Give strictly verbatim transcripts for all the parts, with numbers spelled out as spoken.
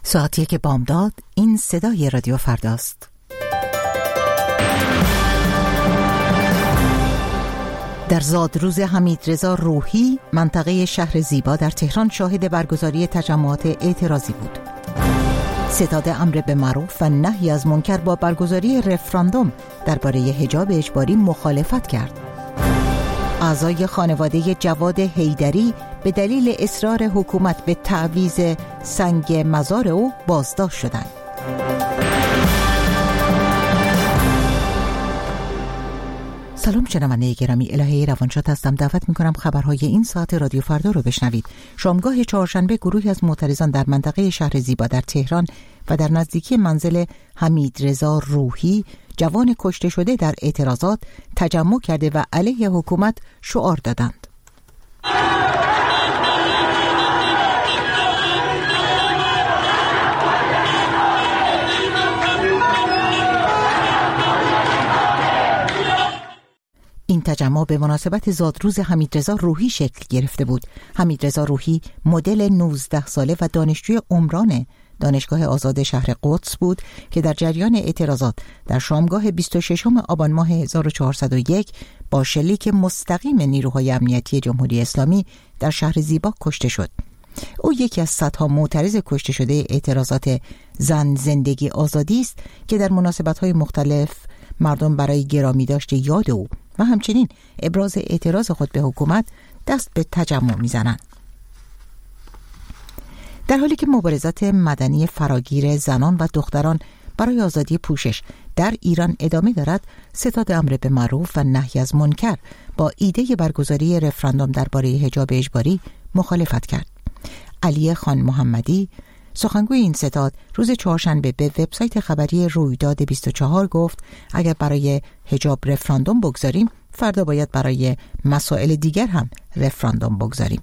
ساعتی که بامداد، این صدای رادیو فرداست. در زادروز حمیدرضا روحی، منطقه شهر زیبا در تهران شاهد برگزاری تجمعات اعتراضی بود. ستاد امر به معروف و نهی از منکر با برگزاری رفراندوم درباره حجاب اجباری مخالفت کرد. اعضای خانواده جواد حیدری به دلیل اصرار حکومت به تعویض سنگ مزار او بازداشت شدند. سلام شنونده گرامی، الهه روانشاد هستم. دعوت می‌کنم خبرهای این ساعت رادیو فردا رو بشنوید. شامگاه چهارشنبه گروهی از معترضان در منطقه شهر زیبا در تهران و در نزدیکی منزل حمیدرضا روحی، جوان کشته شده در اعتراضات، تجمع کرده و علیه حکومت شعار دادند. این تجمع به مناسبت زادروز حمیدرضا روحی شکل گرفته بود. حمیدرضا روحی مدل نوزده ساله و دانشجوی عمران دانشگاه آزاد شهر قدس بود که در جریان اعتراضات در شامگاه بیست و ششم آبان ماه هزار و چهارصد و یک با شلیک مستقیم نیروهای امنیتی جمهوری اسلامی در شهر زیبا کشته شد. او یکی از صدها معترض کشته شده اعتراضات زن زندگی آزادی است که در مناسبت‌های مختلف مردم برای گرامی داشته یاد او و همچنین ابراز اعتراض خود به حکومت دست به تجمع می‌زنند. در حالی که مبارزات مدنی فراگیر زنان و دختران برای آزادی پوشش در ایران ادامه دارد، ستاد امر به معروف و نهی از منکر با ایده برگزاری رفراندوم درباره حجاب اجباری مخالفت کرد. علی خان محمدی، سخنگوی این ستاد، روز چهارشنبه به وبسایت خبری رویداد بیست و چهار گفت اگر برای حجاب رفراندوم بگذاریم، فردا باید برای مسائل دیگر هم رفراندوم بگذاریم.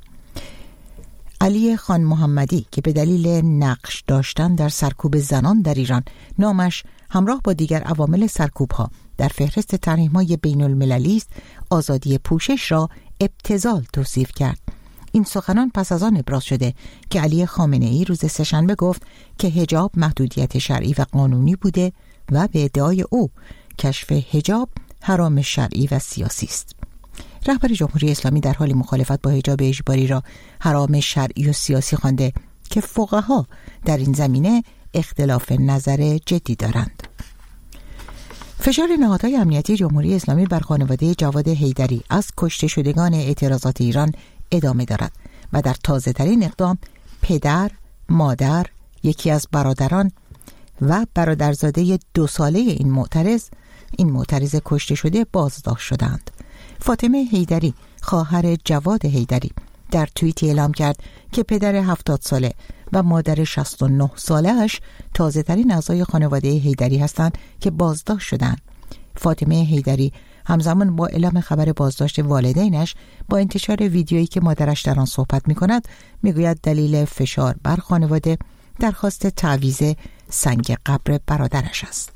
علی خان محمدی که به دلیل نقش داشتن در سرکوب زنان در ایران، نامش همراه با دیگر عوامل سرکوب‌ها در فهرست تحریم‌های بین‌المللی است، آزادی پوشش را ابتذال توصیف کرد. این سخنان پس از آن ابراز شده که علی خامنه‌ای روز سه‌شنبه گفت که حجاب محدودیت شرعی و قانونی بوده و به ادعای او کشف حجاب حرام شرعی و سیاسی است. رهبر جمهوری اسلامی در حال مخالفت با حجاب اجباری را حرام شرعی و سیاسی خوانده که فقها در این زمینه اختلاف نظر جدی دارند. فشار نهادهای امنیتی جمهوری اسلامی بر خانواده جواد حیدری از کشته شدگان اعتراضات ایران ادامه دارد و در تازه ترین اقدام پدر، مادر، یکی از برادران و برادرزاده دو ساله این معترض این معترض کشته شده بازداشت شدند. فاطمه حیدری، خواهر جواد حیدری، در توییتی اعلام کرد که پدر هفتاد ساله و مادر شصت و نه ساله اش تازه ترین اعضای خانواده حیدری هستند که بازداشت شدند. فاطمه حیدری همزمان با اعلام خبر بازداشت والدینش با انتشار ویدیویی که مادرش در آن صحبت می‌کند میگوید دلیل فشار بر خانواده درخواست تعویض سنگ قبر برادرش است.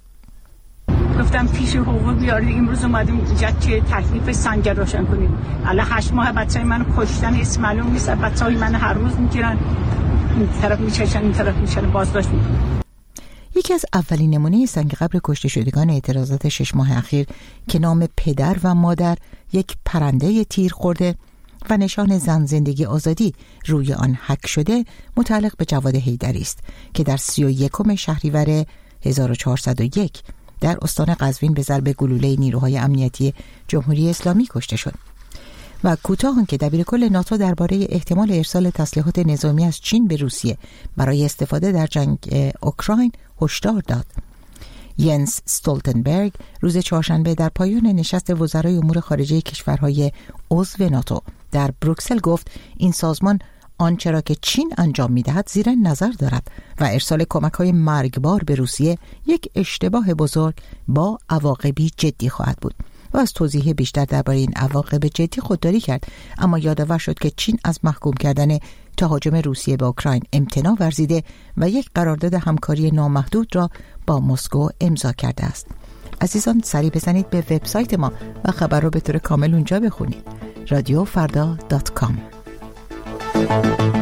گفتم پیش حقوق بیارید، امروز اومدیم اینجا که تکلیف سنگ روشن کنیم. الان هشت ماه بچه‌ی منو کشتن، اسم معلوم نیست، بچه‌های من هر روز میگیرن، این طرف میچشن این طرف میچشن، بازداشت میکنن. یکی از اولین نمونه سنگ قبر کشته شدگان اعتراضات شش ماه اخیر که نام پدر و مادر یک پرنده تیر خورده و نشان زن زندگی آزادی روی آن حک شده متعلق به جواد حیدری است که در سی و یکم شهریور هزار و چهارصد و یک در استان قزوین به ضرب گلوله نیروهای امنیتی جمهوری اسلامی کشته شد. و کوتاه که دبیرکل ناتو درباره احتمال ارسال تسلیحات نظامی از چین به روسیه برای استفاده در جنگ اوکراین هشدار داد. ینس استولتنبرگ روز چهارشنبه در پایان نشست وزرای امور خارجه کشورهای عضو ناتو در بروکسل گفت این سازمان آنچه را که چین انجام می‌دهد زیر نظر دارد و ارسال کمک‌های مرگبار به روسیه یک اشتباه بزرگ با عواقبی جدی خواهد بود. و از توضیح بیشتر درباره این عواقب جدی خودداری کرد، اما یادآور شد که چین از محکوم کردن تهاجم روسیه به اوکراین امتناع ورزیده و یک قرارداد همکاری نامحدود را با مسکو امضا کرده است. عزیزان سری بزنید به وبسایت ما و خبر رو به طور کامل اونجا بخونید. رادیو فردا دات کام.